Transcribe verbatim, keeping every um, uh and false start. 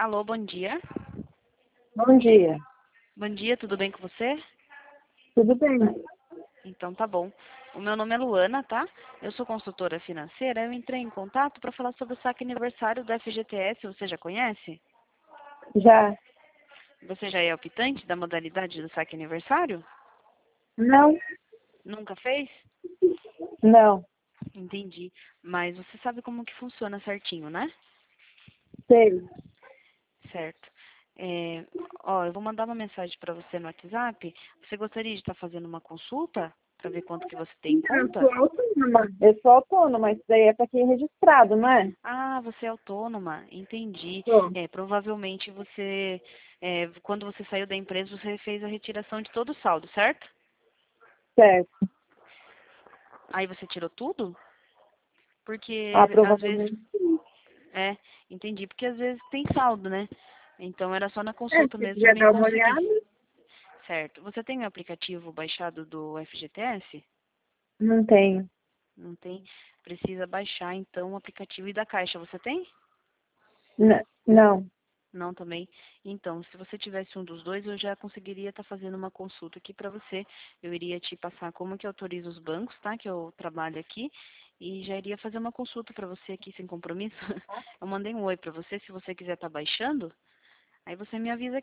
Alô, bom dia. Bom dia. Bom dia, tudo bem com você? Tudo bem? Então tá bom. O meu nome é Luana, tá? Eu sou consultora financeira. Eu entrei em contato para falar sobre o saque aniversário do F G T S. Você já conhece? Já? Você já é optante da modalidade do saque aniversário? Não? Nunca fez? Não. Entendi. Mas você sabe como que funciona certinho, né? Sei. Certo. É, ó, eu vou mandar uma mensagem para você no WhatsApp. Você gostaria de estar fazendo uma consulta para ver quanto que você tem em Eu conta? sou autônoma. Eu sou autônoma. Isso daí é para quem é registrado, não é? Ah, você é autônoma, entendi. Sou. É, provavelmente você, é, quando você saiu da empresa, você fez a retiração de todo o saldo, certo? Certo. Aí você tirou tudo? Porque Ah, às vezes, provavelmente. é, entendi, porque às vezes tem saldo, né? Então era só na É, consulta se mesmo pra quiser mim dar uma conseguir. olhada, Certo. Você tem o aplicativo baixado do F G T S? não tenho. Não tem? Precisa baixar então o aplicativo e da Caixa. Você tem? N- não. Não também. Então, se você tivesse um dos dois, eu já conseguiria estar fazendo uma consulta aqui para você. Eu iria te passar como que autoriza os bancos, tá? Que eu trabalho aqui. E já iria fazer uma consulta para você aqui sem compromisso. Eu mandei um oi para você, se você quiser estar baixando, aí você me avisa